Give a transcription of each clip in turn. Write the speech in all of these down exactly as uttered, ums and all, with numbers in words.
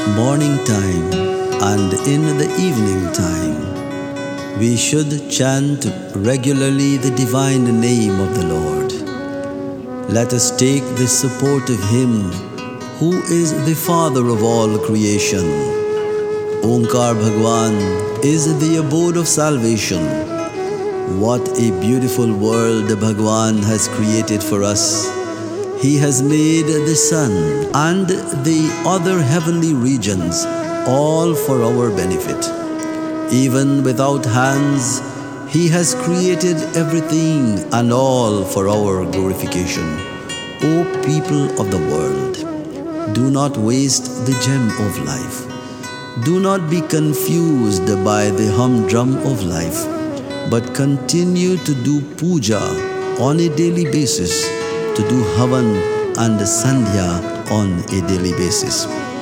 morning time and in the evening time, we should chant regularly the divine name of the Lord. Let us take the support of Him who is the Father of all creation. Omkar Bhagwan is the abode of salvation. What a beautiful world Bhagwan has created for us. He has made the sun and the other heavenly regions all for our benefit. Even without hands, He has created everything and all for our glorification. O people of the world, do not waste the gem of life. Do not be confused by the humdrum of life, but continue to do puja on a daily basis, to do havan and sandhya on a daily basis.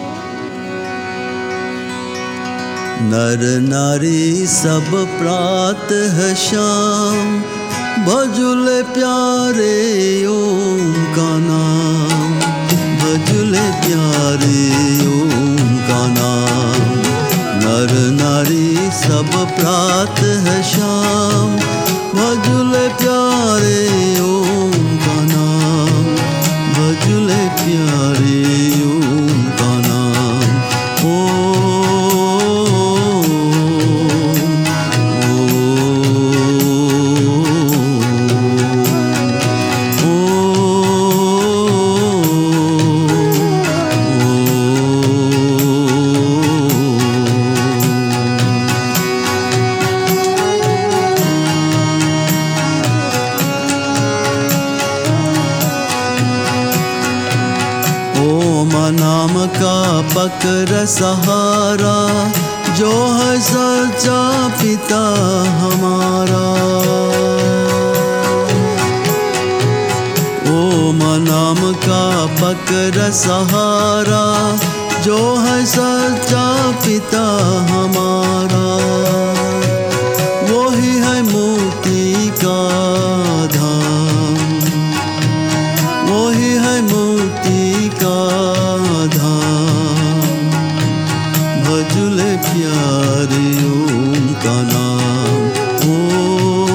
नर नारी सब प्रातः शाम भजुले प्यारे ओम का नाम, भजुले प्यारे ओम का नाम। नर नारी सब प्रातः शाम भजुले प्यारे ओम का नाम, भजुले प्यारे ओम का नाम। ओम नाम का पकड़ सहारा, जो है सच्चा पिता हमारा। ओम नाम का पकड़ सहारा, जो है सच्चा पिता हमारा। वो ही है मुक्ति का धाम, वो ही है मुक्ति का धाम। भजुले प्यारे ओम का नाम। ओम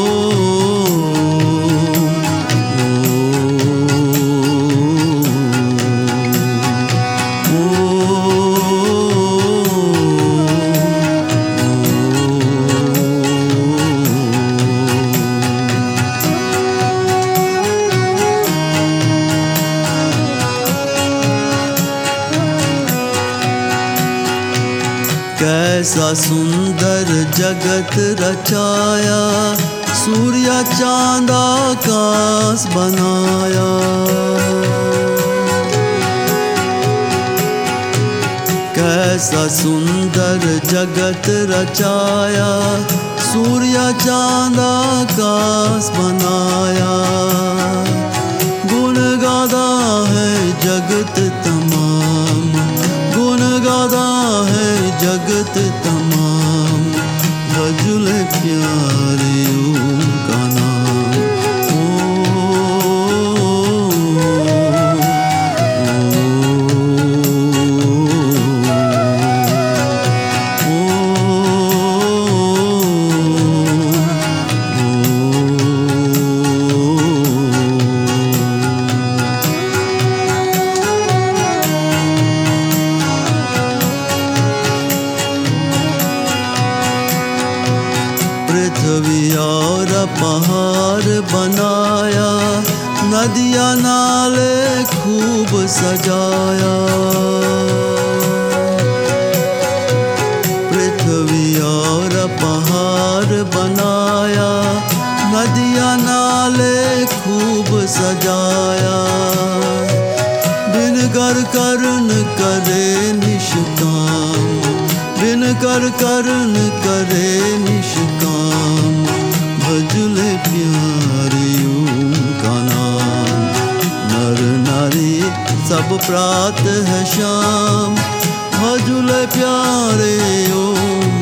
कैसा सुंदर जगत रचाया, सूर्य चांद आकाश बनाया। कैसा सुंदर जगत रचाया, सूर्य चांद आकाश बनाया। गुण गादा है जगत तमाम, गुण गादा है जगत तमाम। भजुले प्यारे ओम का नाम। पृथ्वी और पहाड़ बनाया, नदियाँ नाले खूब सजाया। पृथ्वी और पहाड़ बनाया, नदियाँ नाले खूब सजाया। बिन कर करन करे निष्काम, बिन कर करन करे निष्काम। भजुले प्यारे ओम का नाम। नर नारी सब प्रातः शाम भजुले प्यारे ओम